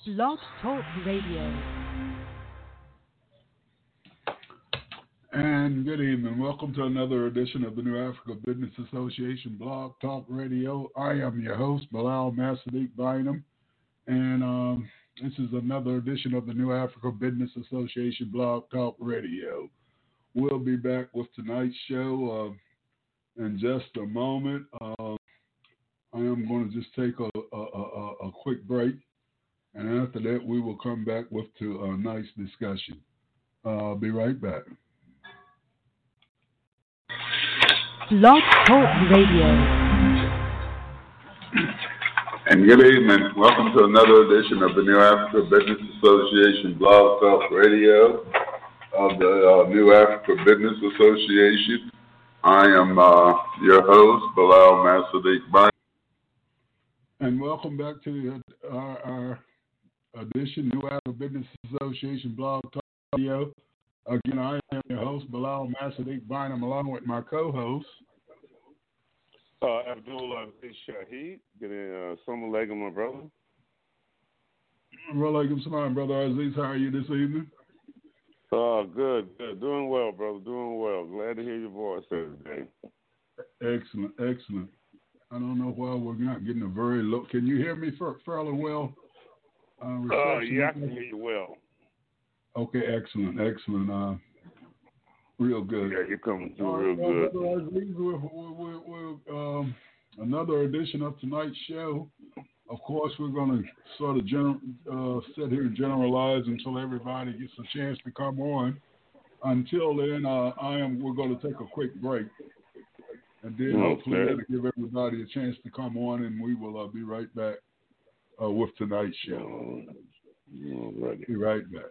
Blog Talk Radio. And good evening. Welcome to another edition of the New Africa Business Association Blog Talk Radio. I am your host, Bilal Masadiq Bynum, and this is another edition of the New Africa Business Association Blog Talk Radio. We'll be back with tonight's show in just a moment. I am going to just take a quick break, and after that, we will come back with a nice discussion. I'll be right back. Blog Talk Radio. And good evening. Welcome to another edition of the New Africa Business Association Blog Talk Radio of the New Africa Business Association. I am your host, Bilal Masadiq Bynum. And welcome back to our edition, New Africa Business Association Blog Talk Radio. Again, I am your host, Bilal Masadiq Bynum, along with my co-host, Abdul Aziz Shaheed. Assalamu alaikum, my brother. Walaikum salam, brother Aziz. How are you this evening? Good. Doing well, brother. Doing well. Glad to hear your voice today. Excellent. I don't know why we're not getting a very low. Can you hear me fairly well? Yeah, I can hear you well. Okay, excellent. Real good. Yeah, you're coming through real good. We're another edition of tonight's show. Of course, we're going to sort of sit here and generalize until everybody gets a chance to come on. Until then, we're going to take a quick break. And then hopefully that'll give everybody a chance to come on, and we will be right back with tonight's show. Be right back.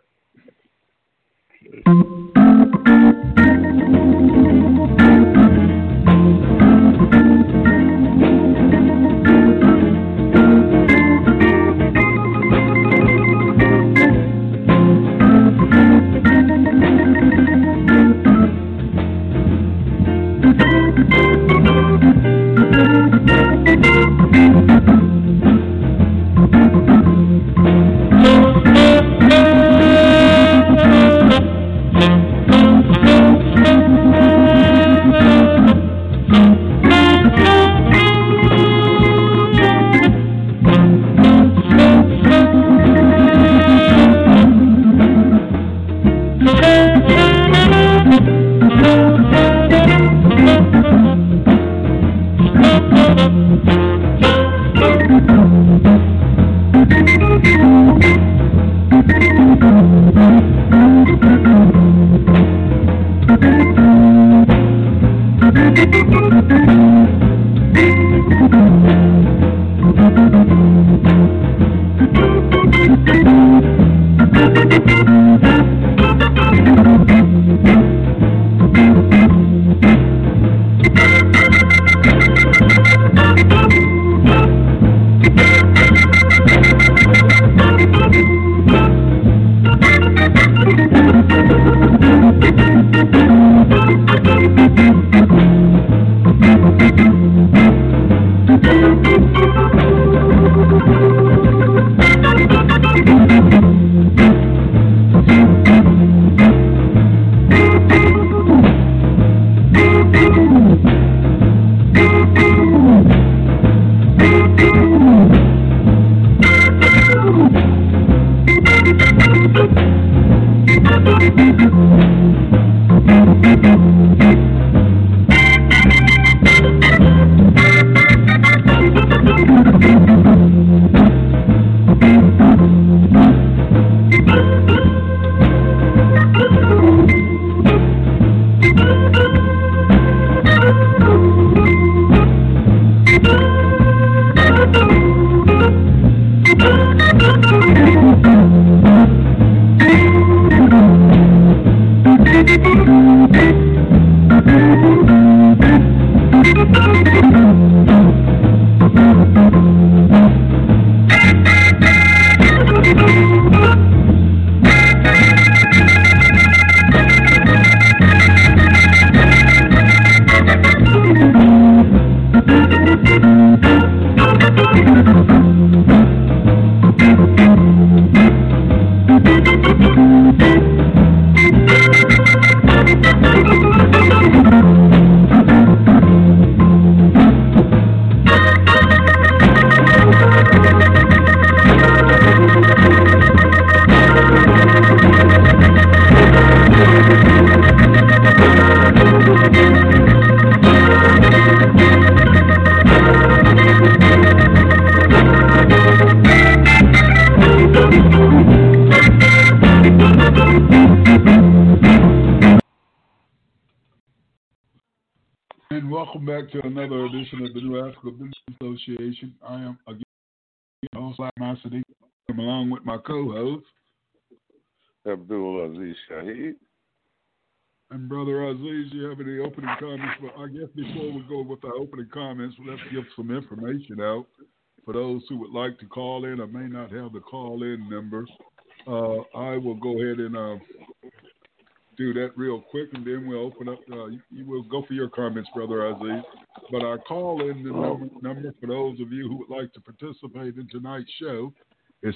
Welcome back to another edition of the New Africa Business Association. I am again host Sadiq. I'm along with my co-host Abdul Aziz Shaheed. And Brother Aziz, you have any opening comments? But I guess before we go with our opening comments, let's give some information out for those who would like to call in or may not have the call-in number. I will go ahead and do that real quick, and then we'll open up. You will go for your comments, Brother Aziz. But our call-in number for those of you who would like to participate in tonight's show is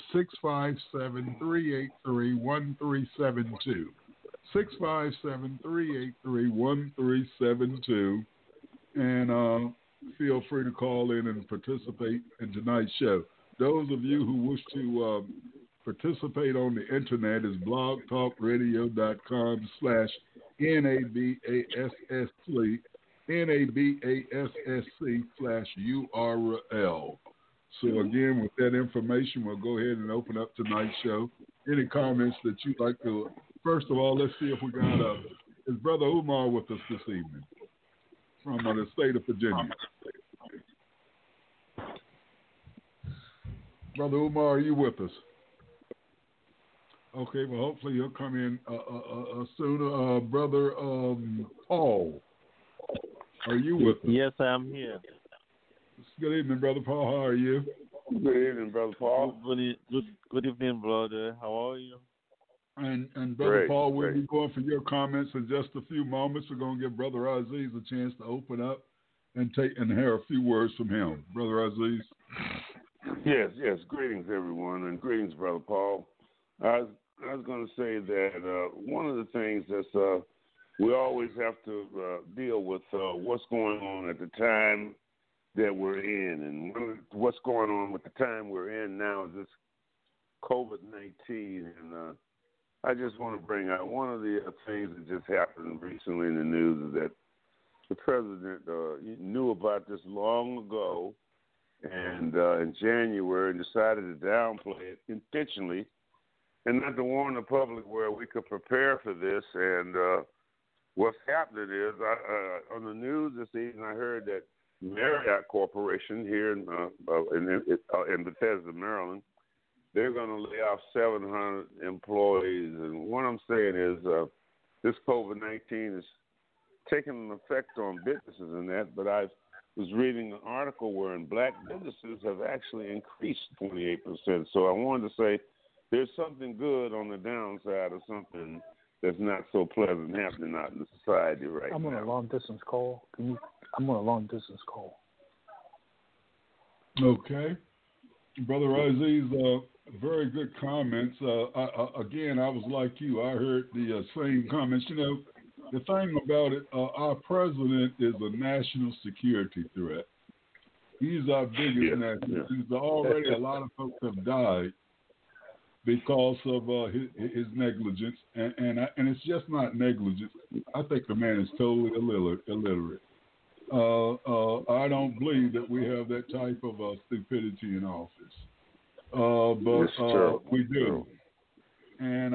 657-383-1372. 657-383-1372. And feel free to call in and participate in tonight's show. Those of you who wish to participate on the internet is blogtalkradio.com/NABASSC/URL. So again, with that information, we'll go ahead and open up tonight's show. Any comments that you'd like to? First of all, let's see if we got is Brother Umar with us this evening from the state of Virginia. Brother Umar, are you with us? Okay, well, hopefully he'll come in sooner. Brother Paul, are you with us? Yes, I'm here. Good evening, Brother Paul. How are you? Good evening, Brother Paul. Good evening, brother. How are you? And Brother Great, Paul, we'll great. be going for your comments in just a few moments. We're going to give Brother Aziz a chance to open up and hear a few words from him. Brother Aziz. Yes. Greetings, everyone, and greetings, Brother Paul. I was going to say that one of the things that we always have to deal with what's going on at the time that we're in, and what's going on with the time we're in now is this COVID-19, and I just want to bring out one of the things that just happened recently in the news is that the president knew about this long ago, and in January, and decided to downplay it intentionally, and not to warn the public where we could prepare for this. And what's happening is, on the news this evening, I heard that Marriott Corporation here in Bethesda, Maryland, they're going to lay off 700 employees. And what I'm saying is this COVID-19 is taking an effect on businesses and that, but I was reading an article wherein black businesses have actually increased 28%. So I wanted to say there's something good on the downside of something that's not so pleasant happening out in the society right now. I'm on a long distance call. I'm on a long distance call. Okay. Brother Aziz, very good comments. Again, I was like you. I heard the same comments. You know, the thing about it, our president is a national security threat. He's our biggest national. He's already a lot of folks have died because of his negligence, and it's just not negligence. I think the man is totally illiterate. I don't believe that we have that type of stupidity in office, but we do. And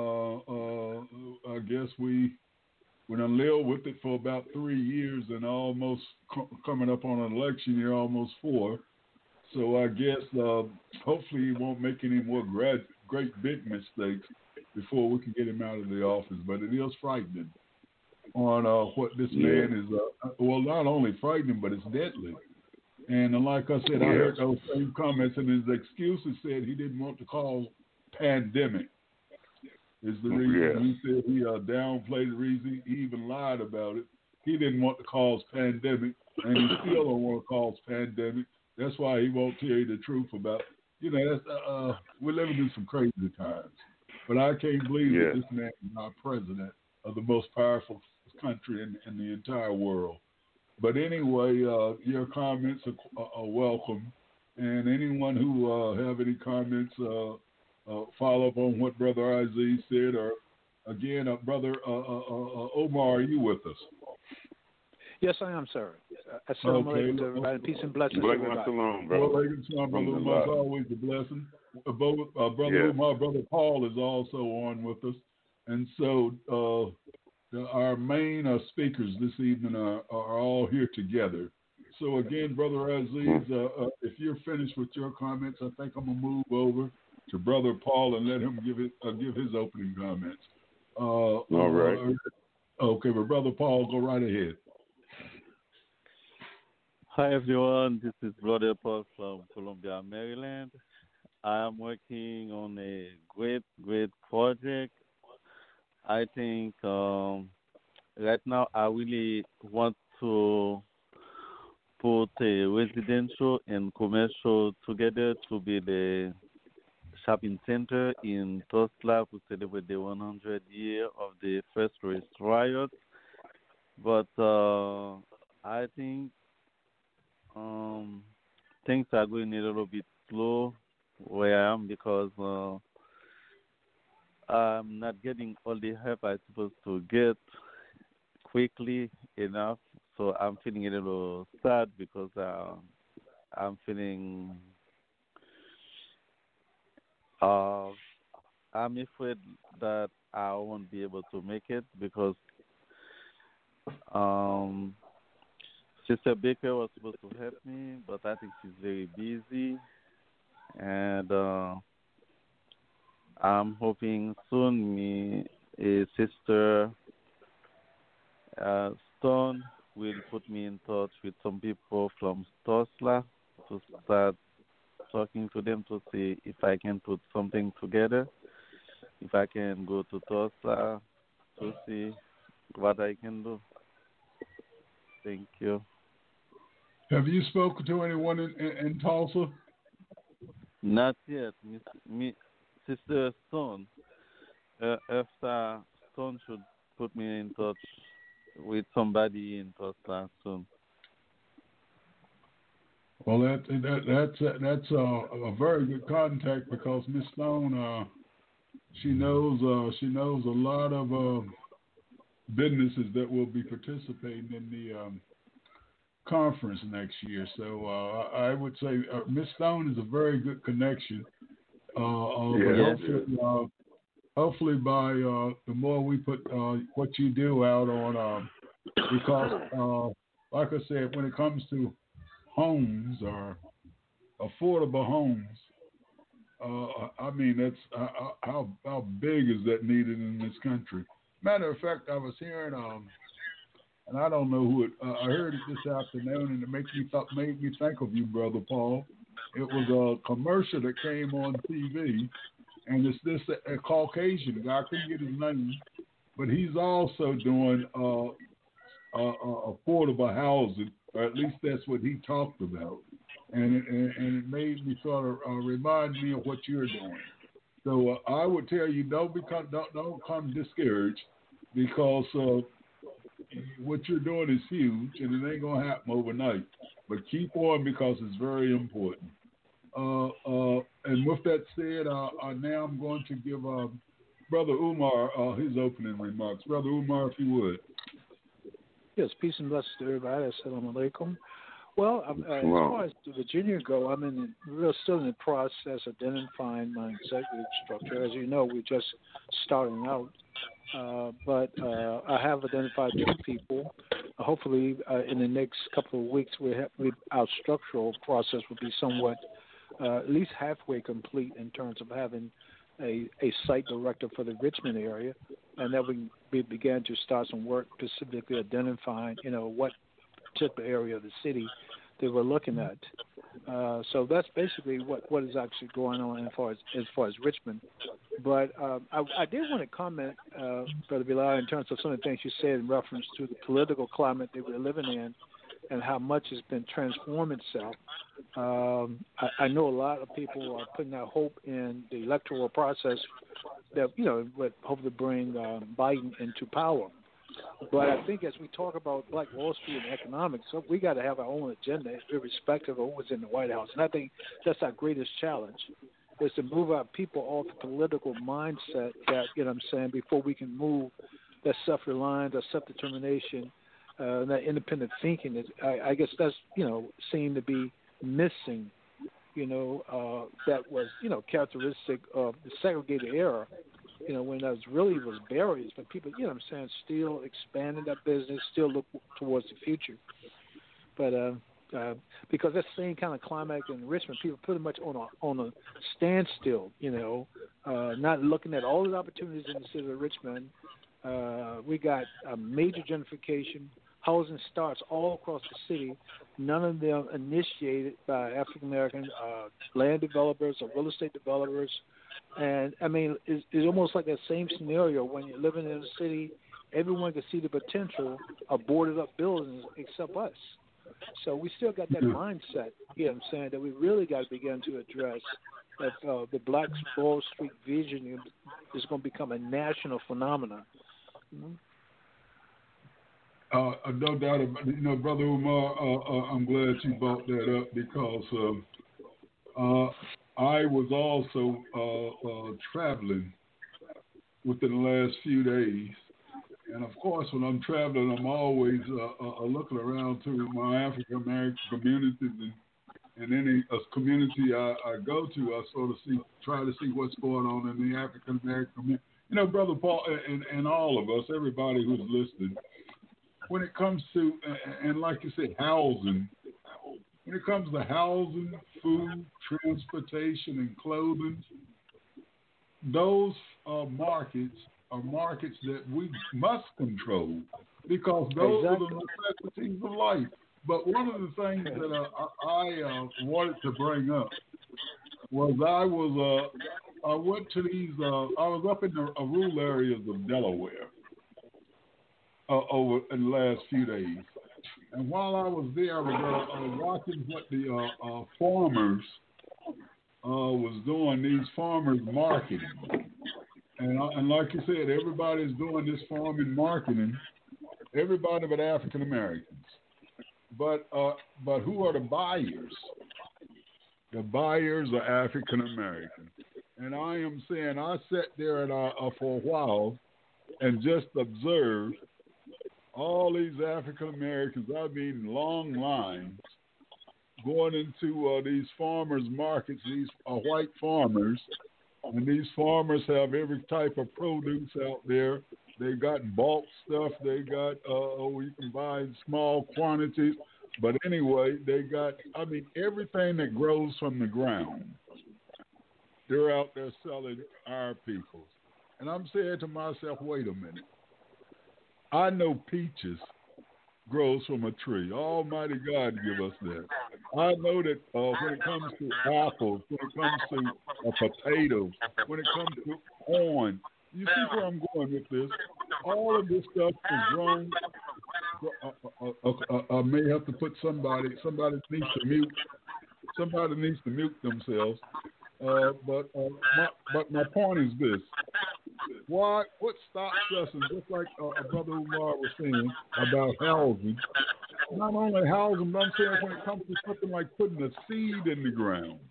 I guess we done lived with it for about 3 years, and almost coming up on an election year, almost 4. So I guess hopefully he won't make any more great big mistakes before we can get him out of the office. But it is frightening on what this man is. Well, not only frightening, but it's deadly. And like I said, I heard those same comments, and his excuses said he didn't want to cause pandemic. Is the reason he said he downplayed the reason. He even lied about it. He didn't want to cause pandemic, and he still don't want to cause pandemic. That's why he won't tell you the truth about, that's, we're living in some crazy times. But I can't believe that this man is our president of the most powerful country in the entire world. But anyway, your comments are welcome. And anyone who have any comments, follow up on what Brother Aziz said, or again, Brother Omar, are you with us? Yes, I am, sir. Assalamu alaikum to everybody. Peace and blessings to everybody. Brother, always a blessing. Brother Umar, Brother Paul is also on with us. And so our main speakers this evening are all here together. So again, Brother Aziz, if you're finished with your comments, I think I'm gonna move over to Brother Paul and let him give his opening comments. All right. Okay, but Brother Paul, go right ahead. Hi everyone, this is Brother Paul from Columbia, Maryland. I am working on a great project. I think right now I really want to put a residential and commercial together to be the shopping center in Tulsa to celebrate the 100 year of the first race riot. But I think things are going a little bit slow where I am because I'm not getting all the help I'm supposed to get quickly enough. So I'm feeling a little sad because I'm feeling I'm afraid that I won't be able to make it because Sister Baker was supposed to help me, but I think she's very busy, and I'm hoping soon a sister Stone will put me in touch with some people from Tulsa to start talking to them to see if I can put something together, if I can go to Tulsa to see what I can do. Thank you. Have you spoken to anyone in Tulsa? Not yet. Sister Stone, Esther Stone should put me in touch with somebody in Tulsa soon. Well, that's a very good contact because Miss Stone, she knows a lot of businesses that will be participating in the conference next year. So I would say Miss Stone is a very good connection. Hopefully by the more we put what you do out on, because like I said, when it comes to homes or affordable homes, I mean that's how big is that needed in this country? Matter of fact, I was hearing and I don't know who it. I heard it this afternoon, and it made me think of you, Brother Paul. It was a commercial that came on TV, and it's this a Caucasian guy. I couldn't get his name, but he's also doing affordable housing, or at least that's what he talked about. And it made me sort of remind me of what you're doing. So I would tell you don't come discouraged because what you're doing is huge and it ain't gonna happen overnight. But keep on because it's very important. And with that said, now I'm going to give Brother Umar his opening remarks. Brother Umar, if you would. Yes, peace and blessings to everybody. Assalamu alaikum. Well, as far as Virginia go, we're still in the process of identifying my executive structure. As you know, we're just starting out. But I have identified two people. Hopefully, in the next couple of weeks, our structural process will be somewhat, at least halfway complete in terms of having a site director for the Richmond area, and that we began to start some work specifically identifying, what particular area of the city they were looking at. So that's basically what is actually going on as far as Richmond. But I did want to comment, Brother Bilal, in terms of some of the things you said in reference to the political climate that we're living in and how much has been transformed itself. I know a lot of people are putting their hope in the electoral process that, would hopefully bring Biden into power. But I think as we talk about Black Wall Street and economics, we got to have our own agenda irrespective of who's in the White House. And I think that's our greatest challenge, is to move our people off the political mindset that, before we can move that self-reliance, that self-determination, that independent thinking. I guess that's, seemed to be missing, that was, characteristic of the segregated era, when that was barriers, but people, still expanding that business, still look towards the future. But because that same kind of climate in Richmond, people pretty much on a standstill, not looking at all the opportunities in the city of Richmond. We got a major gentrification, housing starts all across the city, none of them initiated by African American land developers or real estate developers. And I mean, it's almost like that same scenario when you're living in a city, everyone can see the potential of boarded up buildings except us. So we still got that mindset, that we really got to begin to address that the Black Wall Street vision is going to become a national phenomenon. No doubt about it. Brother Umar, I'm glad you brought that up because I was also traveling within the last few days. And, of course, when I'm traveling, I'm always looking around to my African-American communities and any community I go to, I sort of try to see what's going on in the African-American community. Brother Paul, and all of us, everybody who's listening, when it comes to, and like you said, housing, when it comes to housing, food, transportation, and clothing, those markets are markets that we must control because those are the necessities of life. But one of the things that I wanted to bring up was I went to these. I was up in the rural areas of Delaware over in the last few days, and while I was there, I was watching what the farmers was doing. These farmers marketing, and like you said, everybody's doing this farming marketing. Everybody but African Americans. But who are the buyers? The buyers are African Americans. And I am saying I sat there for a while and just observed all these African Americans, I mean long lines, going into these farmers markets, these white farmers, and these farmers have every type of produce out there. They got bulk stuff. They got, you can buy in small quantities. But anyway, they got, everything that grows from the ground. They're out there selling our peoples. And I'm saying to myself, wait a minute. I know peaches grows from a tree. Almighty God give us that. I know that when it comes to apples, when it comes to potatoes, when it comes to corn, you see where I'm going with this? All of this stuff is grown. I may have to put somebody needs to mute. Somebody needs to mute themselves. But my point is this: what stops us? And just like Brother Umar was saying about housing, not only housing, but I'm saying when it comes to something like putting a seed in the ground,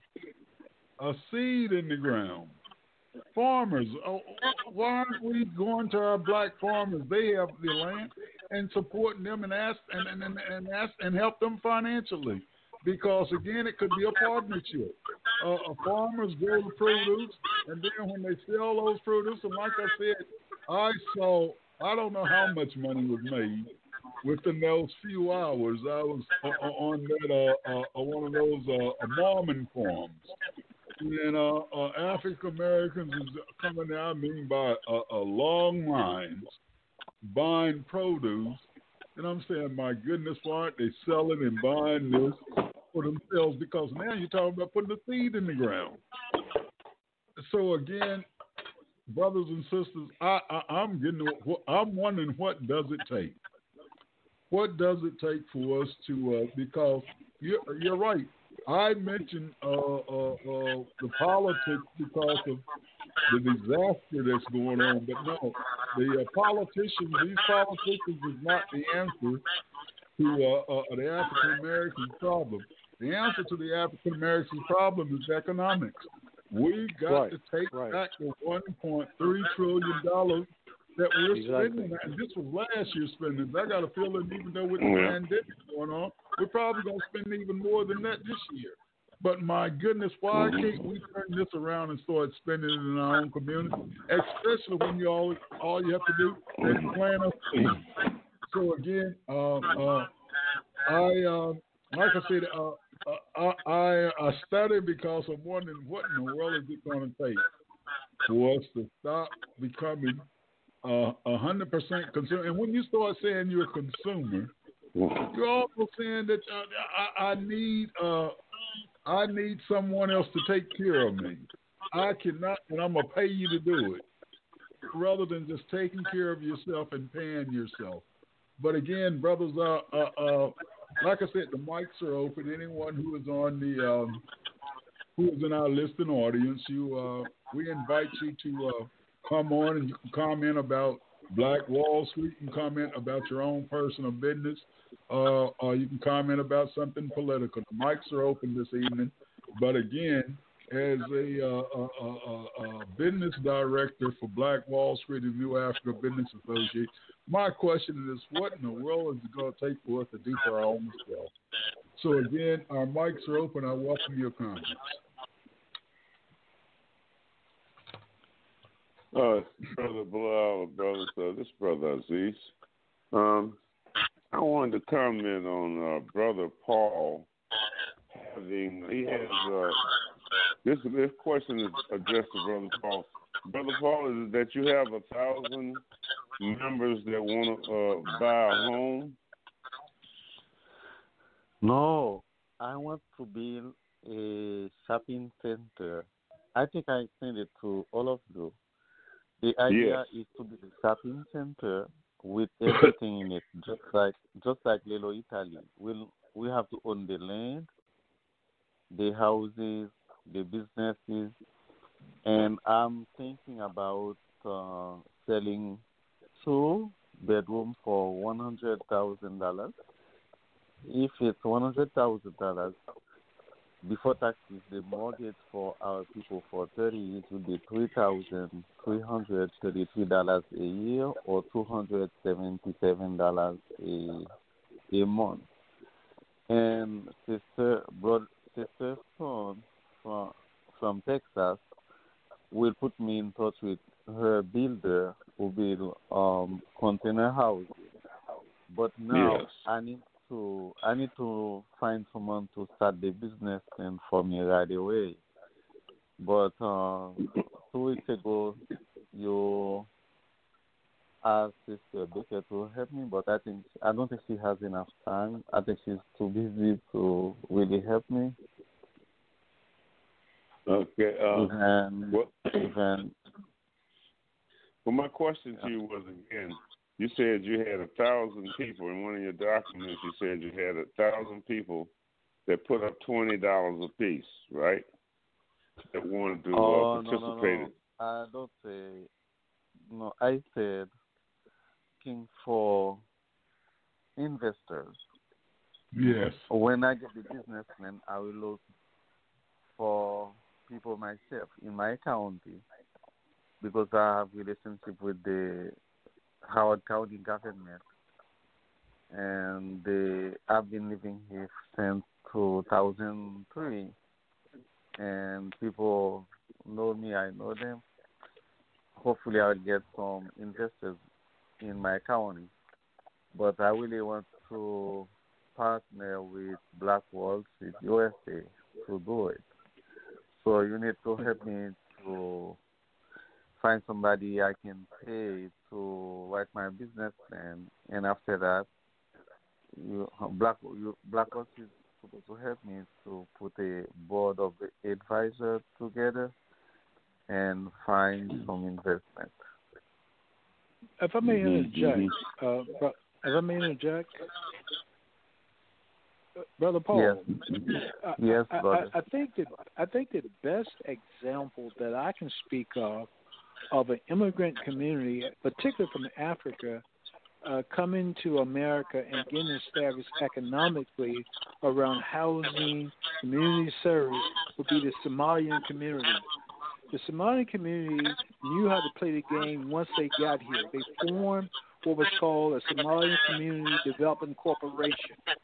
farmers. Why aren't we going to our black farmers? They have the land, and supporting them and ask and help them financially. Because again, it could be a partnership. Farmers grow the produce, and then when they sell those produce, and like I said, I don't know how much money was made within those few hours. I was on that one of those Mormon farms. And African Americans is coming there, by long lines, buying produce. And I'm saying, my goodness, why aren't they selling and buying this for themselves? Because now you're talking about putting a seed in the ground. So again, brothers and sisters, I'm wondering, what does it take? What does it take for us to? Because you're right. I mentioned the politics because of the disaster that's going on, but no, these politicians is not the answer to the African American problem. The answer to the African American problem is economics. We got to take back the $1.3 trillion that we're spending, and this was last year's spending. I got a feeling, even though with the pandemic going on, we're probably going to spend even more than that this year. But my goodness, why can't we turn this around and start spending it in our own community? Especially when all you have to do is plant a seed. So again, like I said, I started because I'm wondering what in the world is it going to take for us to stop becoming 100% consumer. And when you start saying you're a consumer, you're also saying that I need someone else to take care of me. I cannot, and I'm gonna pay you to do it, rather than just taking care of yourself and paying yourself. But again, brothers, like I said, the mics are open. Anyone who is on the who is in our listening audience, we invite you to come on and you can comment about Black Wall Street. You can comment about your own personal business, or you can comment about something political. The mics are open this evening. But again, as a business director for Black Wall Street and New Africa Business Association, my question is, what in the world is it going to take for us to do for our own self? So again, our mics are open. I welcome your comments. Brother Bilal, this Brother Aziz. I wanted to comment on Brother Paul. This question is addressed to Brother Paul. Brother Paul, is that you have 1,000 members that want to buy a home? No, I want to build a shopping center. I think I sent it to all of you. The idea is to build a shopping center with everything in it, just like Lelo Italy. We have to own the land, the houses, the businesses, and I'm thinking about selling 2 bedrooms for $100,000. If it's $100,000 before taxes, the mortgage for our people for 30 years will be $3,333 a year, or $277 a month. And sister son from Texas will put me in touch with her builder who build container houses. But now I need to find someone to start the business and for me right away. But 2 weeks ago, you asked Sister Baker to help me, but I don't think she has enough time. I think she's too busy to really help me. Okay. Well, my question to you was, again, you said you had 1,000 people. In one of your documents, you said you had 1,000 people that put up $20 a piece, right? That wanted to participate. No. I don't say. No, I said looking for investors. Yes. When I get the business plan, I will look for people myself in my county, because I have relationship with the Howard County government, and I've been living here since 2003, and people know me, I know them. Hopefully I'll get some investors in my county, but I really want to partner with Black Wall Street USA to do it. So you need to help me to find somebody I can pay to write my business plan, and after that, Black Wall Street is supposed to help me to put a board of advisors together and find some investment. If I may interject, Brother Paul. Yes, brother. I think that the best example that I can speak of an immigrant community, particularly from Africa, coming to America and getting established economically around housing, community service, would be the Somalian community. The Somalian community knew how to play the game once they got here. They formed what was called a Somalian Community Development Corporation,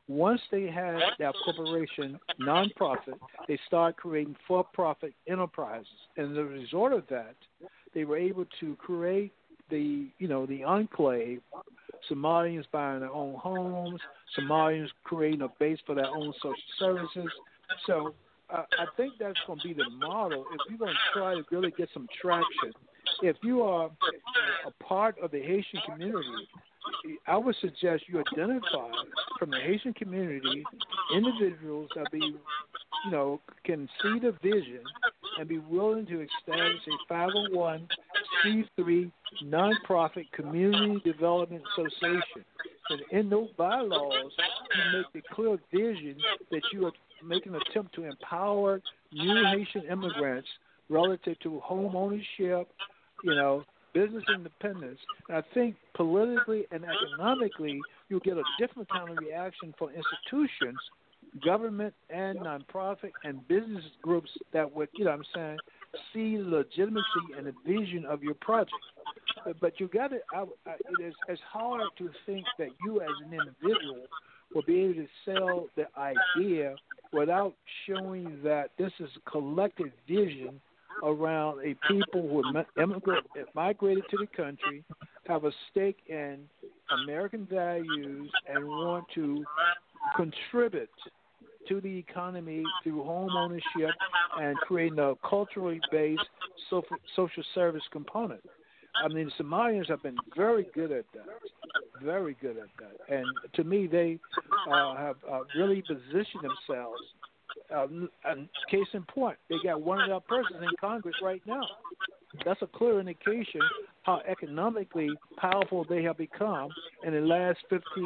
Once they had that corporation nonprofit, they started creating for-profit enterprises, and as a result of that, they were able to create the enclave. Somalians buying their own homes, Somalians creating a base for their own social services. So I think that's going to be the model if you're going to try to really get some traction. If you are a part of the Haitian community, I would suggest you identify from the Haitian community individuals that can see the vision and be willing to establish a 501c3 nonprofit community development association. And in those bylaws, you make the clear vision that you are making an attempt to empower new Haitian immigrants relative to home ownership, business independence. And I think politically and economically, you'll get a different kind of reaction from institutions, government and nonprofit and business groups that would, see the legitimacy and the vision of your project. But you got to, it's hard to think that you as an individual will be able to sell the idea without showing that this is a collective vision around a people who migrated to the country, have a stake in American values, and want to contribute to the economy through home ownership and creating a culturally based social service component. I mean, the Somalians have been very good at that. And to me, they have really positioned themselves. And case in point, they got one of their persons in Congress right now. That's a clear indication how economically powerful they have become in the last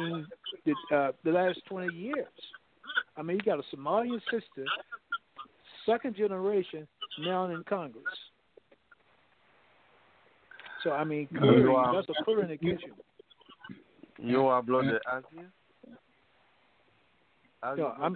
20 years. I mean, you got a Somalian sister, second generation, now in Congress. So, I mean, clearly, that's a clear indication. You are blooded as you? No, I'm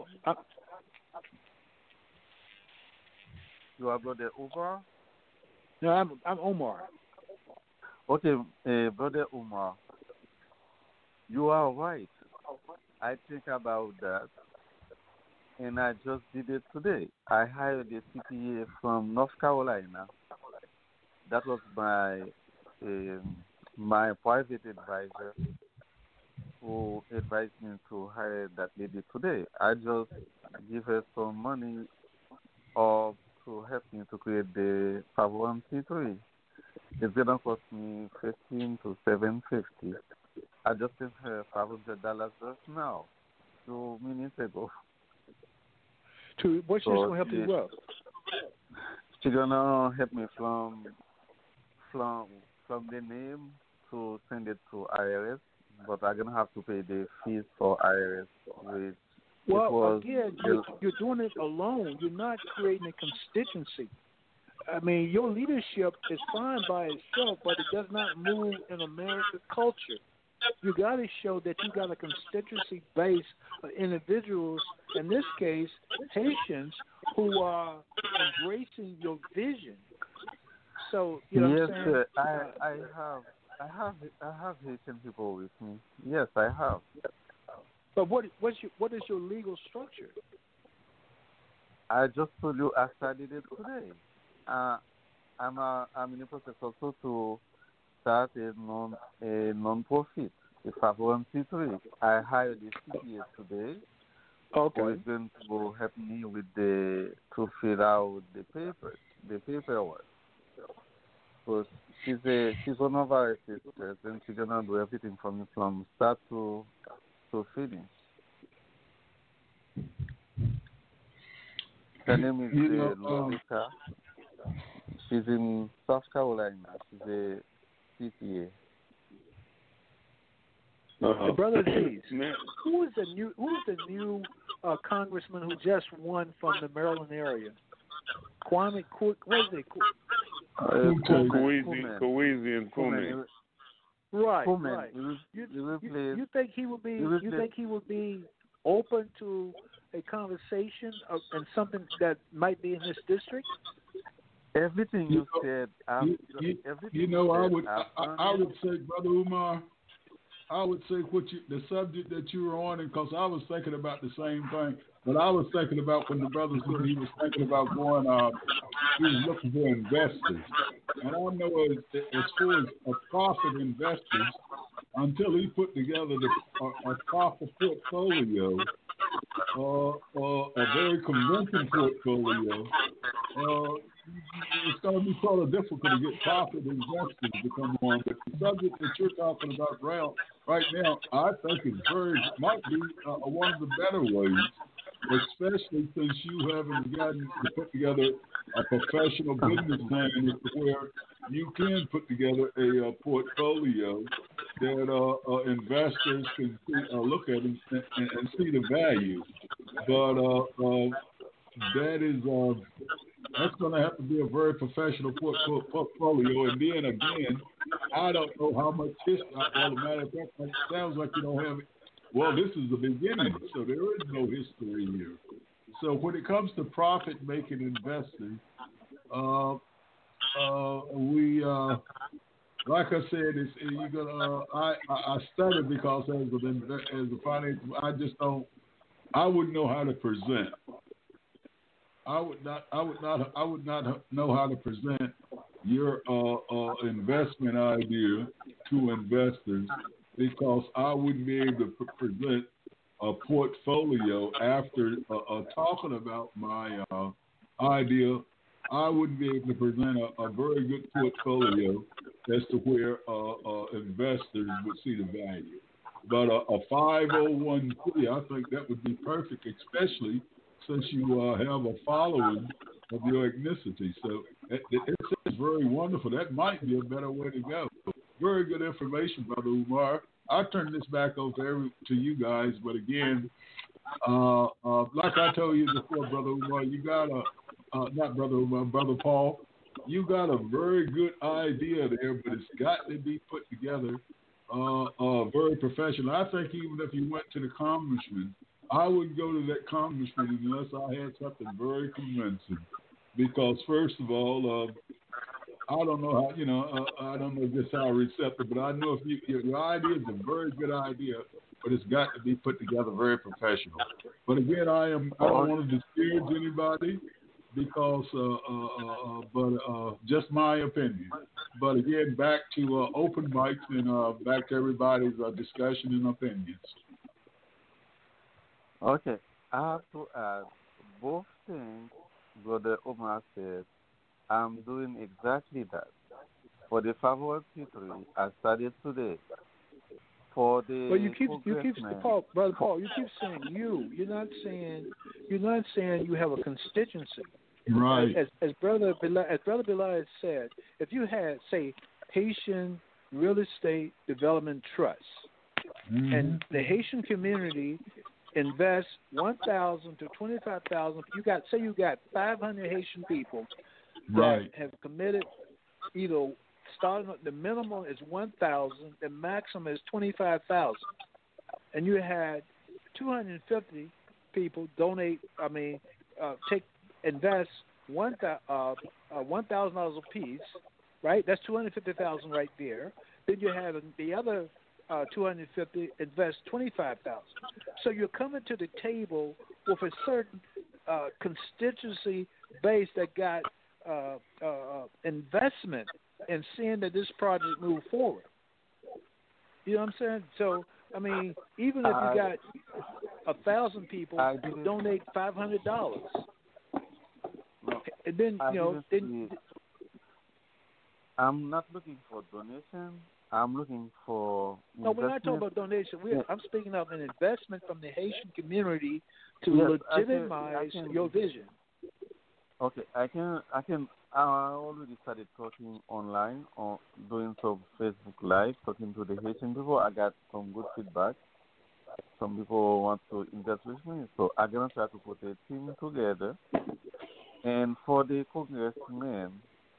You are brother Umar? No, I'm Omar. Okay, brother Umar, you are right. I think about that, and I just did it today. I hired a CPA from North Carolina. That was my private advisor who advised me to hire that lady today. I just give her some money or to help me to create the 501c3. It's gonna cost me $15 to $750. I just sent her $500 just now, 2 minutes ago. What's she gonna help you with? She's gonna help me from the name to send it to IRS, but I'm gonna have to pay the fees for IRS. Again, you're doing it alone. You're not creating a constituency. I mean, your leadership is fine by itself, but it does not move in American culture. You got to show that you got a constituency base of individuals, in this case, Haitians, who are embracing your vision. So, you know yes, what I'm saying? I have Haitian people with me. Yes, I have. But what is your legal structure? I just told you I started it today. I'm in the process also to start a non-profit, a 501c3. I hired a CPA today. Okay. Who is going to help me with to fill out the paperwork. So she's one of our sisters, and she's gonna do everything from start to finish. Her name is Lolita. She's in South Carolina. She's a CPA. Brother Aziz, who is the new congressman who just won from the Maryland area? Kwame, what is it? Kwesi and Kume. Right. You think he would be? You think he would be open to a conversation and something that might be in this district? Everything you said, I would say, Brother Umar, I would say the subject that you were on, because I was thinking about the same thing. But I was thinking about when the brother said he was thinking about going, he was looking for investors. And I know as far as a profit investors, until he put together a proper portfolio, a very convincing portfolio, it's going to be sort of difficult to get profit investors to come on. But the subject that you're talking about right now, I think might be one of the better ways, especially since you haven't gotten to put together a professional business plan where you can put together a portfolio that investors can look at and see the value. But that's going to have to be a very professional portfolio. And then again, I don't know how much history. As a matter of fact, it sounds like you don't have it. Well, this is the beginning, so there is no history here. So when it comes to profit-making investing, like I said, you're gonna. I studied because as a financial, I wouldn't know how to present. I would not know how to present your investment idea to investors, because I wouldn't be able to present a portfolio after talking about my idea. I wouldn't be able to present a very good portfolio as to where investors would see the value. But a 501c, I think that would be perfect, especially since you have a following of your ethnicity. So it's very wonderful. That might be a better way to go. Very good information, Brother Umar. I'll turn this back over to you guys. But again, like I told you before, Brother Umar, you got not Brother Umar, Brother Paul, you got a very good idea there, but it's got to be put together very professional. I think even if you went to the congressman, I wouldn't go to that congressman unless I had something very convincing. Because first of all, I don't know how, I don't know just how receptive, but I know if your idea is a very good idea, but it's got to be put together very professional. But again, I don't want to disparage anybody, because, just my opinion. But again, back to open mics and back to everybody's discussion and opinions. Okay, I have to add both things Brother Omar said. I'm doing exactly that. For the 501c3, I started today. For the well, you keep Brother Paul, you keep saying you. You're not saying you have a constituency. Right. As Brother Bilal said, if you had, say, Haitian Real Estate Development Trust, and the Haitian community invest 1,000 to 25,000. You got 500 Haitian people that have committed. Either starting the minimum is 1,000, the maximum is 25,000, and you had 250 people donate. Invest $1,000 a piece, right? That's 250,000 right there. Then you have the other 250 invest 25,000. So you're coming to the table with a certain constituency base that got investment in seeing that this project move forward. You know what I'm saying? So I mean, even if you got 1,000 people who donate $500, and then I'm not looking for donation. I'm looking for investment. No, we're not talking about donation. I'm speaking of an investment from the Haitian community to legitimize your vision. Okay, I already started talking online or doing some Facebook Live, talking to the Haitian people. I got some good feedback. Some people want to invest with me, so I'm gonna try to put a team together. And for the congressman,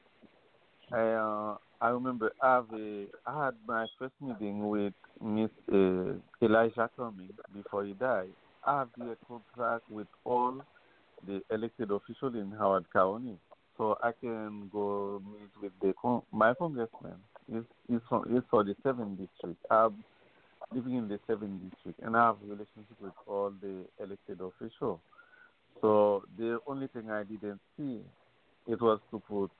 I remember I had my first meeting with Miss Elijah Cummings before he died. I have the contract with all the elected officials in Howard County, so I can go meet with my congressman. It's for the 7th district. living in the 7th district, and I have a relationship with all the elected officials. So the only thing I didn't see, it was to put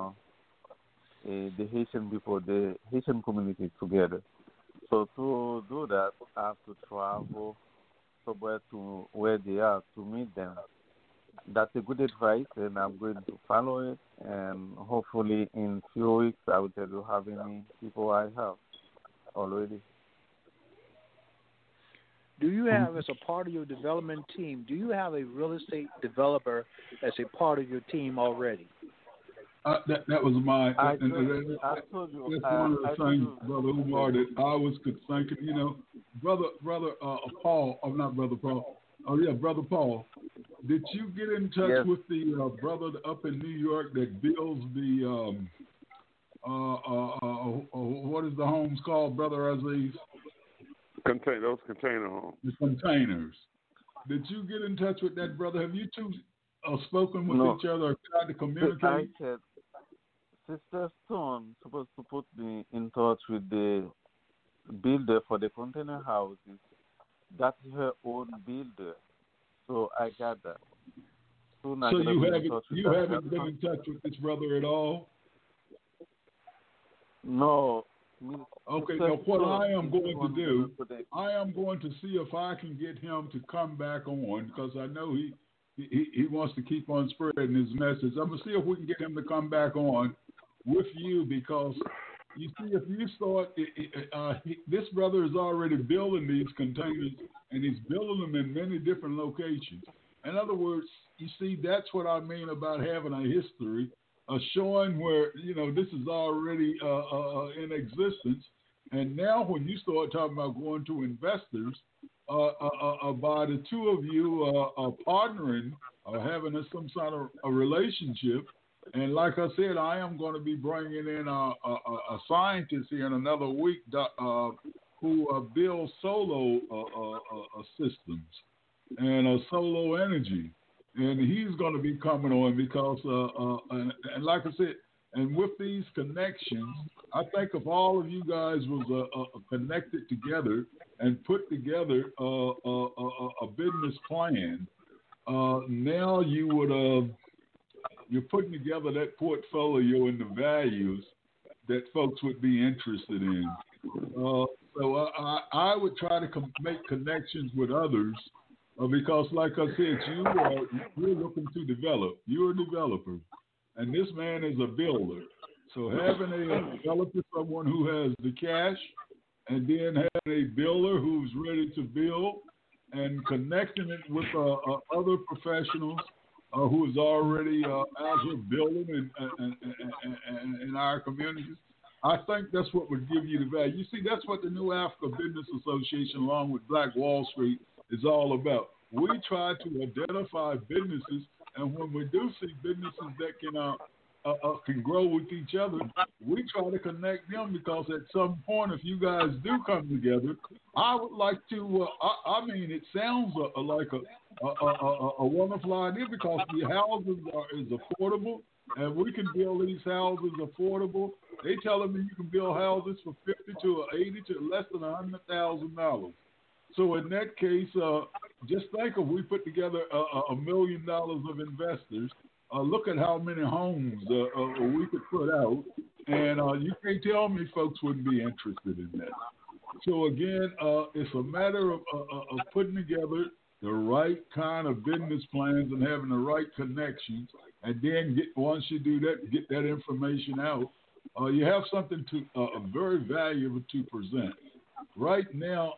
the Haitian people, the Haitian community together. So to do that, I have to travel somewhere to where they are to meet them. That's a good advice, and I'm going to follow it. And hopefully, in few weeks, I will tell you how many people I have already. Do you have, as a part of your development team, do you have a real estate developer as a part of your team already? That was my. I told you. That's one of the things, Brother Umar, that I was thinking. You know, Brother Paul, or not Brother Paul. Oh yeah, Brother Paul. Did you get in touch with the brother up in New York that builds the what is the homes called, Brother Aziz? Those container homes. The containers. Did you get in touch with that brother? Have you two spoken with each other or tried to communicate? I said, Sister Stone supposed to put me in touch with the builder for the container houses. That's her own builder. So I got that. So you haven't been in touch with this brother at all? No. Okay, now what I am going to do, I am going to see if I can get him to come back on, because I know he wants to keep on spreading his message. I'm going to see if we can get him to come back on with you, because you see, if you start, this brother is already building these containers, and he's building them in many different locations. In other words, you see, that's what I mean about having a history, showing where, you know, this is already in existence. And now when you start talking about going to investors, by the two of you partnering, having some sort of a relationship. And like I said, I am going to be bringing in a scientist here in another week who builds solar systems and solar energy. And he's going to be coming on because, and like I said, and with these connections, I think if all of you guys was connected together and put together a business plan, now you would you're putting together that portfolio and the values that folks would be interested in. So I would try to make connections with others because, like I said, you're looking to develop. You're a developer, and this man is a builder. So having a developer, someone who has the cash, and then having a builder who's ready to build, and connecting it with other professionals who is already out here building in our communities. I think that's what would give you the value. You see, that's what the New Africa Business Association, along with Black Wall Street, is all about. We try to identify businesses, and when we do see businesses that can grow with each other, we try to connect them, because at some point, if you guys do come together, I would like to. I mean, it sounds like a wonderful idea, because the houses is affordable, and we can build these houses affordable. They telling me you can build houses for $50,000 to $80,000 to less than $100,000. So in that case, just think if we put together $1 million of investors. Look at how many homes we could put out, and you can't tell me folks wouldn't be interested in that. So again, it's a matter of putting together the right kind of business plans and having the right connections, and then once you do that, get that information out. You have something very valuable to present. Right now,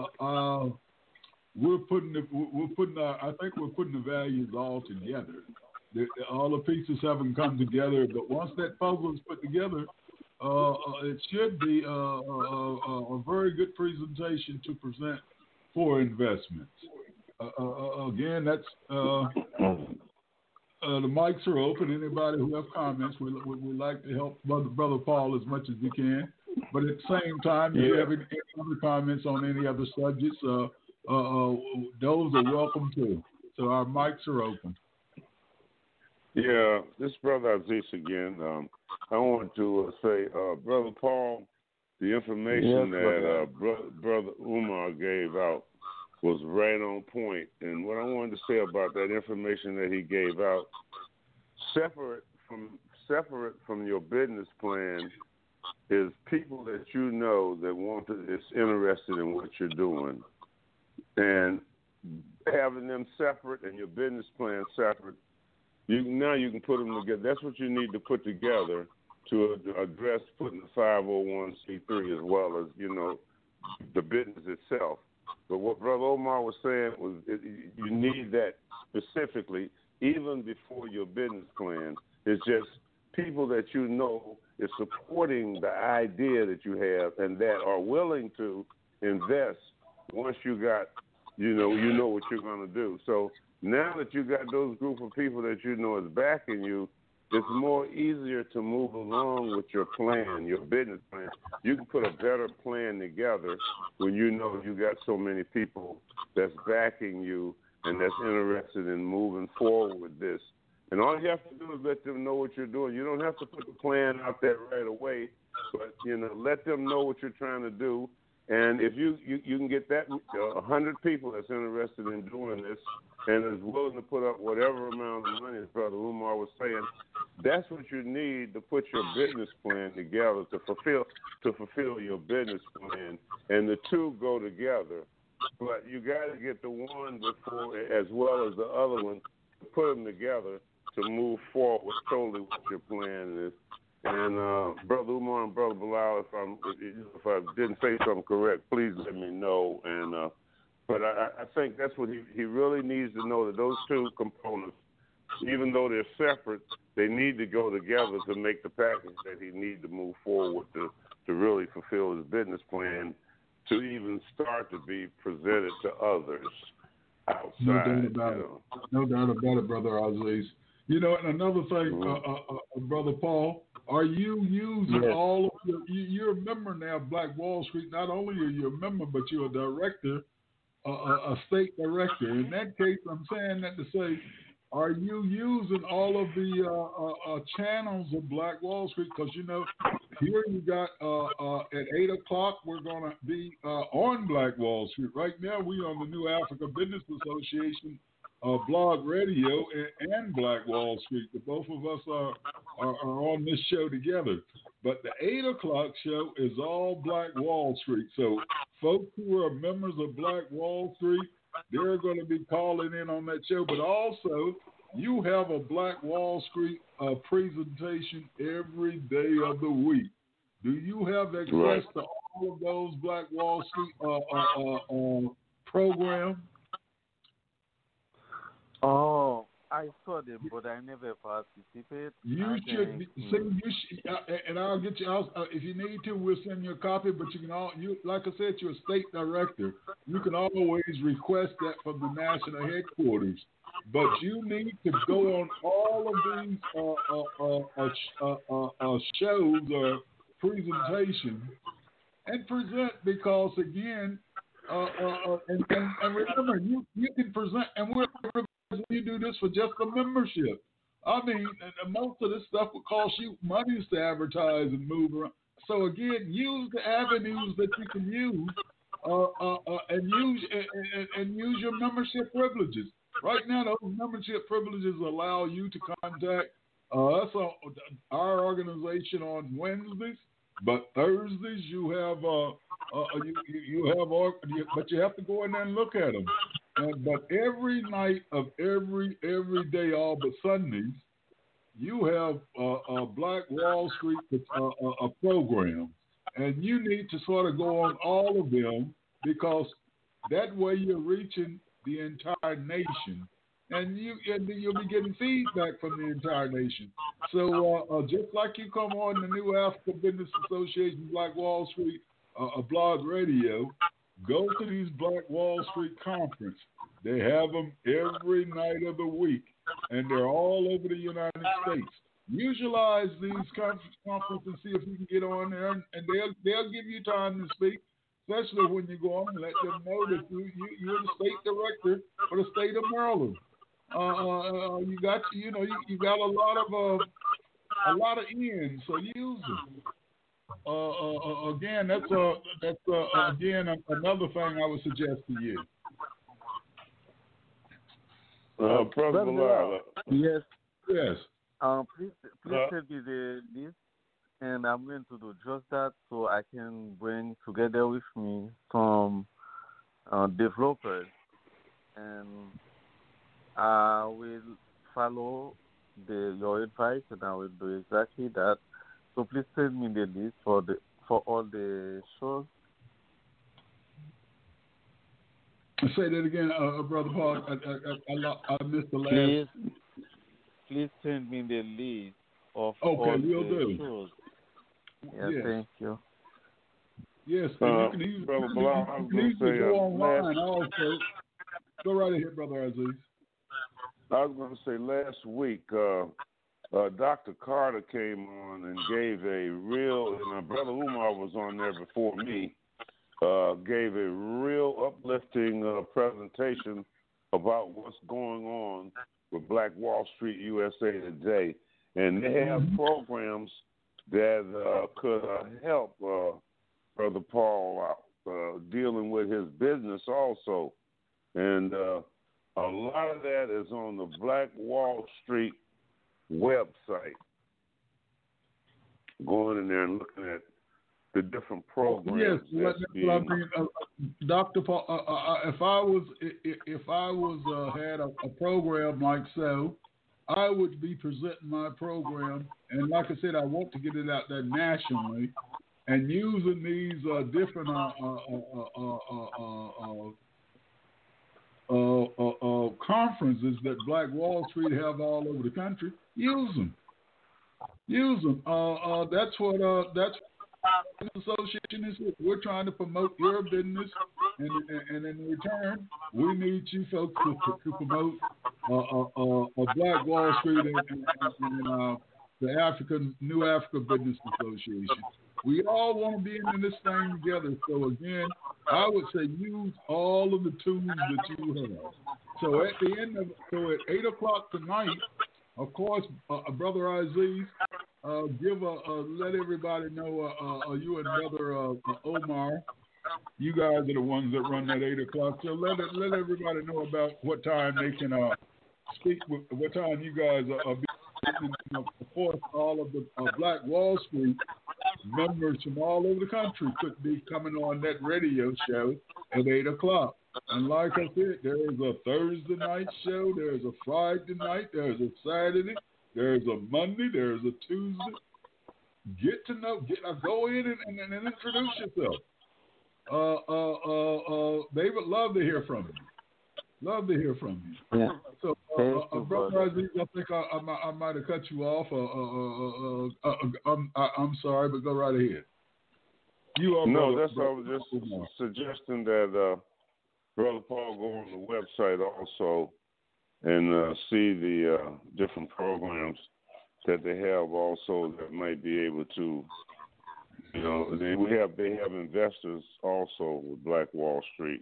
we're putting I think we're putting the values all together. All the pieces haven't come together, but once that puzzle is put together, it should be a very good presentation to present for investments. Again, that's the mics are open. Anybody who have comments, we like to help Brother Paul as much as we can. But at the same time, if you have any other comments on any other subjects, those are welcome too. So our mics are open. Yeah, this is Brother Aziz again. I want to say, Brother Paul, The information that Brother Umar gave out was right on point. And what I wanted to say about that information that he gave out, separate from your business plan, is people that you know that is interested in what you're doing, and having them separate and your business plan separate. Now you can put them together. That's what you need to put together to address putting the 501c3 as well as, the business itself. But what Brother Omar was saying was you need that specifically even before your business plan. It's just people that you know is supporting the idea that you have and that are willing to invest once you got, you know what you're going to do. So now that you got those group of people that you know is backing you, it's more easier to move along with your plan, your business plan. You can put a better plan together when you know you got so many people that's backing you and that's interested in moving forward with this. And all you have to do is let them know what you're doing. You don't have to put the plan out there right away, but, let them know what you're trying to do. And if you can get that 100 people that's interested in doing this and is willing to put up whatever amount of money, as Brother Umar was saying, that's what you need to put your business plan together to fulfill your business plan, and the two go together. But you got to get the one before, as well as the other one, to put them together to move forward totally what your plan is. And Brother Umar and Brother Bilal, if I didn't say something correct, please let me know. And but I think that's what he really needs to know, that those two components, even though they're separate, they need to go together to make the package that he needs to move forward to really fulfill his business plan, to even start to be presented to others outside. No doubt about it, Brother Aziz. And another thing, Brother Paul, are you using all of you're a member now of Black Wall Street. Not only are you a member, but you're a director, a state director. In that case, I'm saying that to say, are you using all of the channels of Black Wall Street? Because, here you got at 8 o'clock, we're going to be on Black Wall Street. Right now, we're on the New Africa Business Association blog radio and Black Wall Street. The both of us are on this show together. But the 8 o'clock show is all Black Wall Street. So folks who are members of Black Wall Street, they're going to be calling in on that show. But also, you have a Black Wall Street presentation every day of the week. Do you have access to all of those Black Wall Street programs? Oh, I saw them, but I never participated. You should, and I'll get you. If you need to, we'll send you a copy. But you can like I said, you're a state director. You can always request that from the national headquarters. But you need to go on all of these shows or presentations and present, because again, and remember, you can present, and you do this for just the membership. I mean, most of this stuff will cost you money to advertise and move around. So again, use the avenues that you can use, and use your membership privileges. Right now, those membership privileges allow you to contact us, our organization, on Wednesdays, but Thursdays you have but you have to go in there and look at them. But every night of every day, all but Sundays, you have a Black Wall Street a program, and you need to sort of go on all of them, because that way you're reaching the entire nation, and you'll be getting feedback from the entire nation. So just like you come on the New Africa Business Association Black Wall Street blog radio, go to these Black Wall Street conference. They have them every night of the week, and they're all over the United States. Utilize these conferences and see if you can get on there, and they'll give you time to speak, especially when you go on and let them know that you're the state director for the state of Maryland. You got a lot of ends, so use them. again, that's again another thing I would suggest to you. Brother Bilal. Yes. Yes. Please send me the list, and I'm going to do just that so I can bring together with me some developers, and I will follow your advice, and I will do exactly that. So please send me the list for all the shows. Say that again, Brother Paul. I missed the last. Please send me the list of okay, all we'll the do. shows. Yeah, yes. Thank you. Yes, and you can easily go online also. Go right ahead, Brother Aziz. I was going to say last week, Dr. Carter came on and gave a real, and my brother Umar was on there before me, gave a real uplifting presentation about what's going on with Black Wall Street USA today. And they have programs that could help Brother Paul out, dealing with his business also. And a lot of that is on the Black Wall Street website. Going in there and looking at the different programs. Yes, Dr. Paul. If I was had a program like so, I would be presenting my program, and like I said, I want to get it out there nationally, and using these different conferences that Black Wall Street have all over the country. Use them. That's what the association is. We're trying to promote your business, and in return, we need you folks to promote a Black Wall Street and the New Africa Business Association. We all want to be in this thing together. So again, I would say use all of the tools that you have. So at the end of at 8:00 tonight, of course, Brother Aziz, let everybody know. You and Brother Omar, you guys are the ones that run that 8:00. So let everybody know about what time they can speak. What time you guys are. Of course, all of the Black Wall Street members from all over the country could be coming on that radio show at 8:00. And like I said, there is a Thursday night show, there's a Friday night, there's a Saturday, there's a Monday, there's a Tuesday. Get to know, go in and introduce yourself. They would love to hear from you. Love to hear from you. Yeah. So, Brother Aziz, I think I might have cut you off. I'm sorry, but go right ahead. You are. No, that's all. I was just suggesting that Brother Paul go on the website also and see the different programs that they have also that might be able to. They have investors also with Black Wall Street.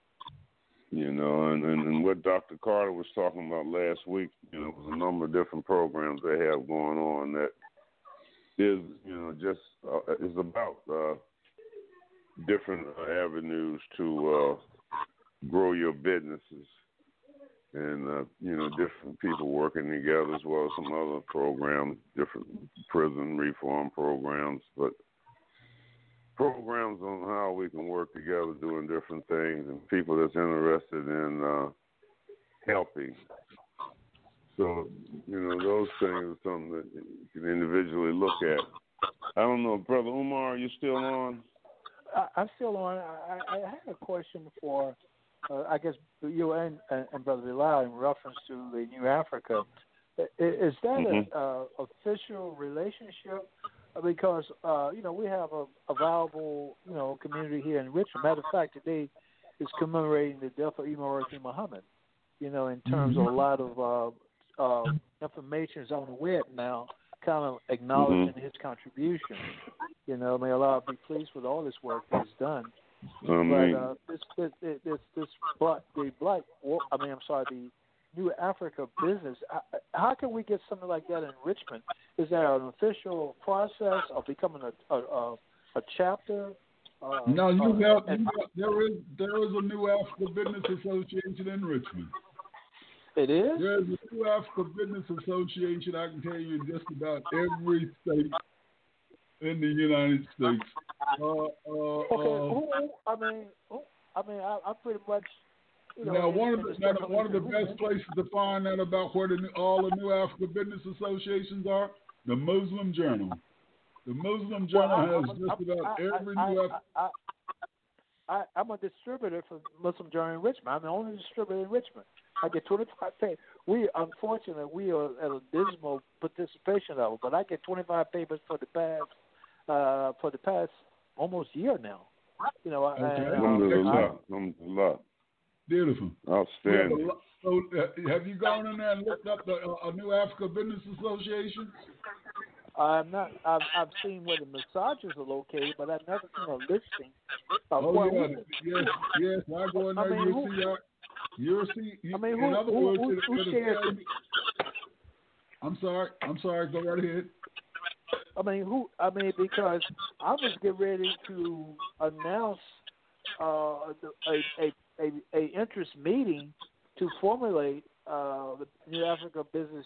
And what Dr. Carter was talking about last week, was a number of different programs they have going on that is, is about different avenues to grow your businesses and, different people working together as well as some other programs, different prison reform programs, but programs on how we can work together doing different things and people that's interested in helping. So, those things are something that you can individually look at. I don't know, Brother Umar, are you still on? I'm still on. I had a question for, I guess, you and Brother Bilal in reference to the New Africa. Is that an official relationship? Because, we have a viable, community here in Richmond. Matter of fact, today is commemorating the death of Imam Muhammad, in terms of a lot of information is on the web now, kind of acknowledging his contribution. May Allah be pleased with all this work that he's done. The New Africa business. How can we get something like that in Richmond? Is there an official process of becoming a chapter? There is a New Africa Business Association in Richmond. It is? There's a New Africa Business Association, I can tell you, in just about every state in the United States. I pretty much. Now, one of the best places to find out about where all the New Africa Business Associations are, the Muslim Journal. The Muslim Journal has just about every New Africa. I'm a distributor for Muslim Journal in Richmond. I'm the only distributor in Richmond. I get 25 papers. We are at a dismal participation level, but I get 25 papers for the past almost year now. Alhamdulillah. Beautiful. Outstanding. So, have you gone in there and looked up a New Africa Business Association? I'm not. I've seen where the massages are located, but I've never seen a listing. Yes. I go in there. You'll see. In other words, who shares? I'm sorry. Go right ahead. Because I was getting ready to announce a interest meeting to formulate the New Africa business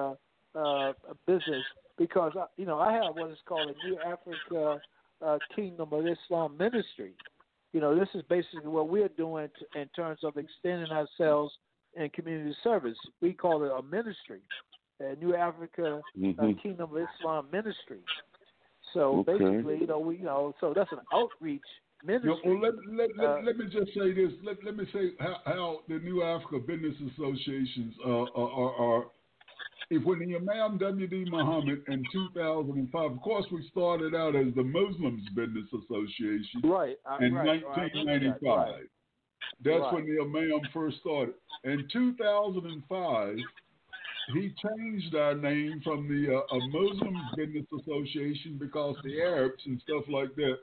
because I have what is called a New Africa Kingdom of Islam ministry. This is basically what we're doing in terms of extending ourselves in community service. We call it a ministry, a New Africa Kingdom of Islam ministry. So basically, so that's an outreach ministry. Let me just say this. Let me say how the New Africa Business Associations are. When the Imam W.D. Muhammad in 2005, of course, we started out as the Muslims Business Association in 1995. That's when the Imam first started. In 2005, he changed our name from the Muslims Business Association because the Arabs and stuff like that,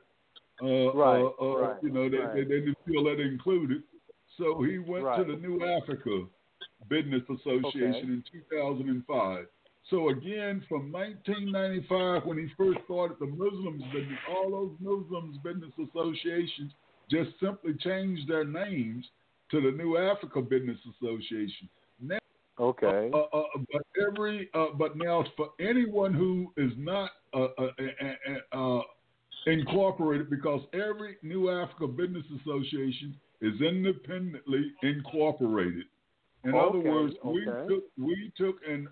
they didn't feel that included. So he went to the New Africa Business Association in 2005. So again, from 1995, when he first started the Muslims Business, all those Muslims Business Associations just simply changed their names to the New Africa Business Association. Now, but now for anyone who is not incorporated, because every New Africa Business Association is independently incorporated. In other words, we took and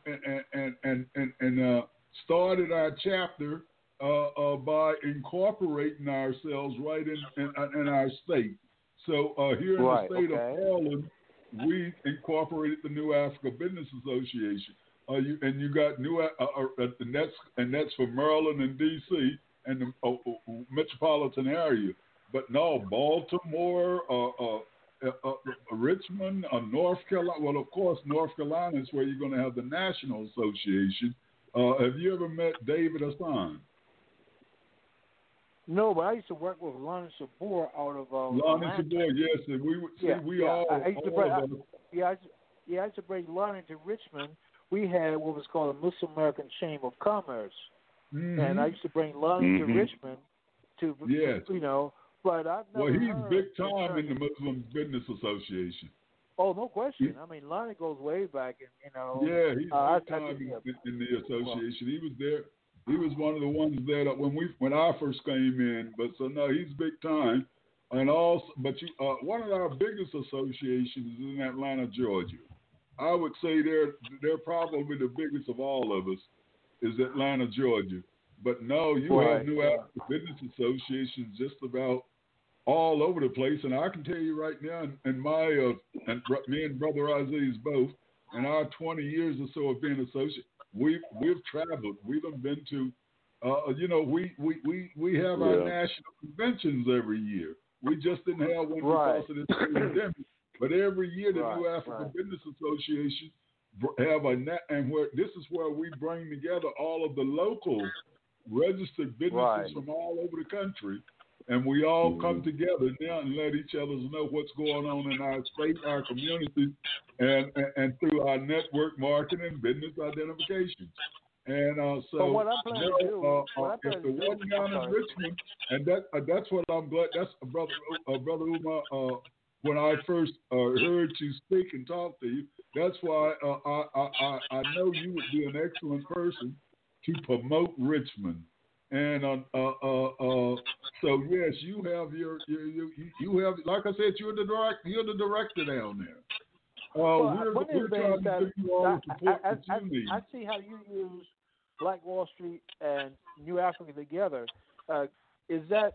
started our chapter by incorporating ourselves right in our state. So here in the state of Maryland, we incorporated the New Africa Business Association. You got and that's for Maryland and D.C. and the metropolitan area. But no, Baltimore, Richmond, North Carolina. Well, of course, North Carolina is where you're going to have the National Association. Have you ever met David Hassan? No, but I used to work with Lonnie Sabor out of Lonnie Sabor, yes, and I used to bring Lonnie to Richmond. We had what was called a Muslim American Chamber of Commerce, and I used to bring Lonnie to Richmond to But I've never he's big time in the Muslim Business Association. Oh, no question. Lonnie goes way back, Yeah, he's big time in the association. He was there. He was one of the ones there that when I first came in. But so no, he's big time. And also, one of our biggest associations is in Atlanta, Georgia. I would say they're probably the biggest of all of us is Atlanta, Georgia. But no, you have New Africa Business Associations just about all over the place, and I can tell you right now, and me and Brother Aziz both, in our 20 years or so of being associated, we've traveled. We've been to, we have our national conventions every year. We just didn't have one because of this pandemic, but every year the New Africa Business Association have this is where we bring together all of the local registered businesses from all over the country. and we all come together now and let each other know what's going on in our state, our community, and through our network marketing and business identifications. And so, what I'm planning to do, if the one down in Richmond, and that's what I'm glad. That's brother Umar. When I first heard you speak and talk to you, that's why I know you would be an excellent person to promote Richmond. And so yes, you have you have, like I said, you're the director down there. We're trying to give you all the support that you need. I see how you use Black Wall Street and New Africa together. Is that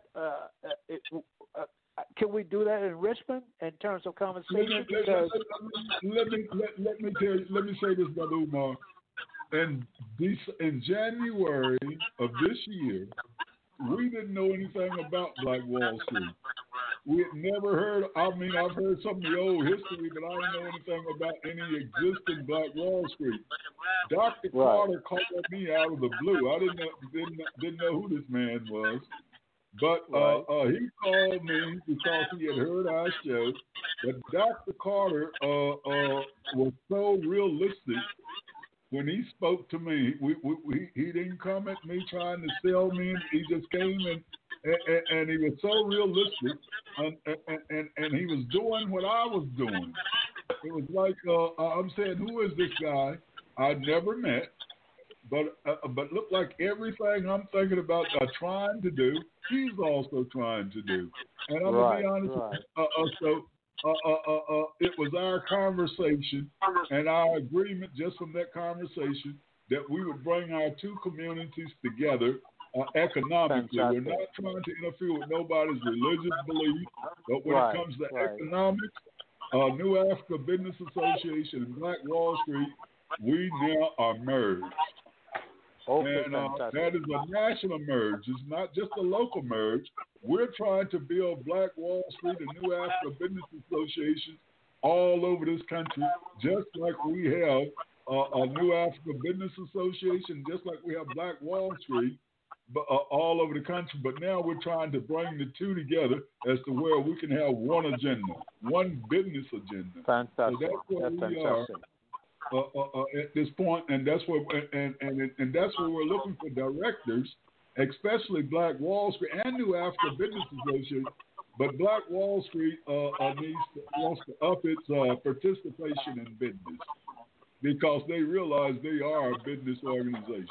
can we do that in Richmond in terms of conversation? Let me say this, Brother Umar. In January of this year, we didn't know anything about Black Wall Street. We had never heard. I mean, I've heard some of the old history, but I didn't know anything about any existing Black Wall Street. Dr. Carter called me out of the blue. I didn't know who this man was. But he called me because he had heard our show. But Dr. Carter was so realistic when he spoke to me. He didn't come at me trying to sell me. He just came and he was so realistic, and he was doing what I was doing. It was like I'm saying, who is this guy I'd never met? But look like everything I'm thinking about trying to do, he's also trying to do. And I'm going to be honest, it was our conversation and our agreement just from that conversation that we would bring our two communities together economically. Fantastic. We're not trying to interfere with nobody's religious belief, but when it comes to economics, New Africa Business Association and Black Wall Street, we now are merged. Okay, and that is a national merge. It's not just a local merge. We're trying to build Black Wall Street and New Africa Business Associations all over this country, just like we have a New Africa Business Association, just like we have Black Wall Street, but all over the country. But now we're trying to bring the two together as to where we can have one agenda, one business agenda. Fantastic. So that's where we are. At this point, and that's where that's where we're looking for directors, especially Black Wall Street and New Africa Business Association. But Black Wall Street wants to up its participation in business because they realize they are a business organization.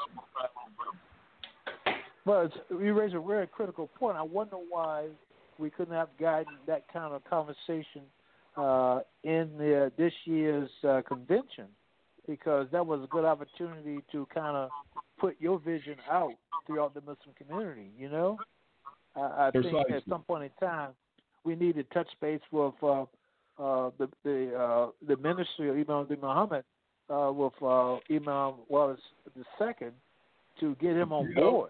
Well, you raise a very critical point. I wonder why we couldn't have gotten that kind of conversation in this year's convention, because that was a good opportunity to kind of put your vision out throughout the Muslim community. You know, I think at some point in time we need to touch base with the ministry of Imam Muhammad with Imam Wallace II to get him on board.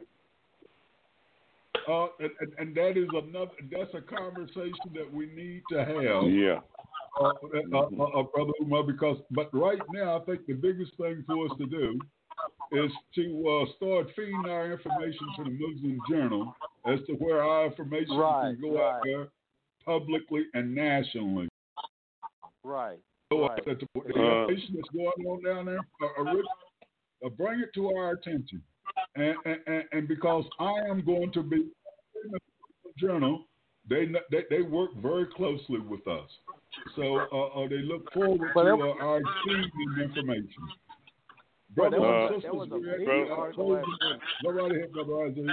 And that is that's a conversation that we need to have. Yeah. Brother Umar, but right now I think the biggest thing for us to do is to start feeding our information to the Muslim Journal as to where our information can go out there publicly and nationally. Right. So the information that's going on down there, bring it to our attention. And because I am going to be in the Journal, they work very closely with us. So they look forward to our receiving information. Brothers and sisters, go right ahead, Brother Isaiah.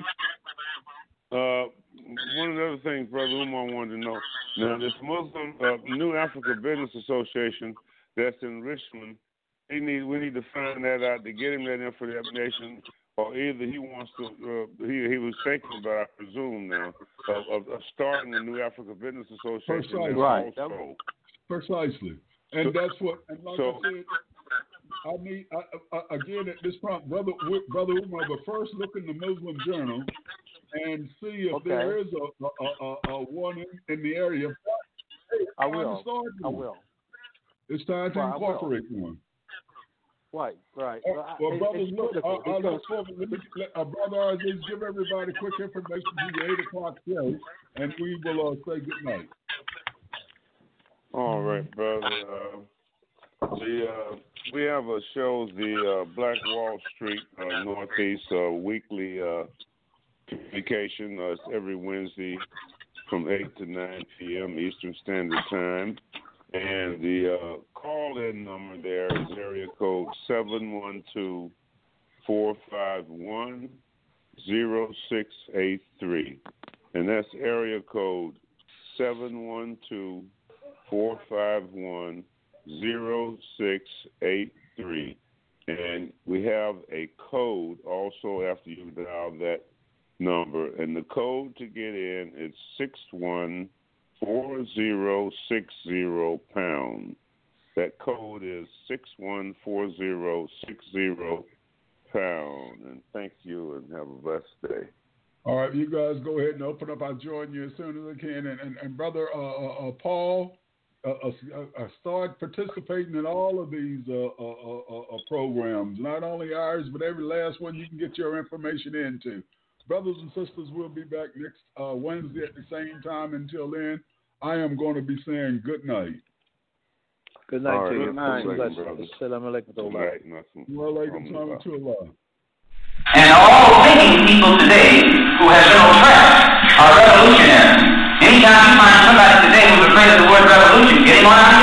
One of the other things Brother Umar wanted to know, now this Muslim New Africa Business Association that's in Richmond, we need to find that out to get him that information, or either he wants to, he was thinking about, I presume now, of starting a New Africa Business Association. Precisely. And that's what, and like I said, I need, again, at this point, Brother Umar, but first look in the Muslim Journal and see if there is a one in the area. I will. It's time to incorporate one. Right. Well, brothers, Brother Aziz, give everybody quick information to the 8 o'clock show, and we will say good night. All right, brother. We have a show, the Black Wall Street Northeast weekly communication. It's every Wednesday from 8 to 9 p.m. Eastern Standard Time. And the call-in number there is area code 712-451-0683. And that's area code 712-451-0683. And we have a code also after you dial that number. And the code to get in is 614060#. That code is 614060#. And thank you and have a blessed day. All right, you guys go ahead and open up. I'll join you as soon as I can. And Brother Paul, start participating in all of these programs, not only ours, but every last one you can get your information into. Brothers and sisters, we'll be back next Wednesday at the same time. Until then, I am going to be saying good night. Good night to you. Good night, Assalamu alaikum. And all thinking people today who have been oppressed are revolutionaries. Anytime you find somebody today who's afraid of the word revolution, get him on out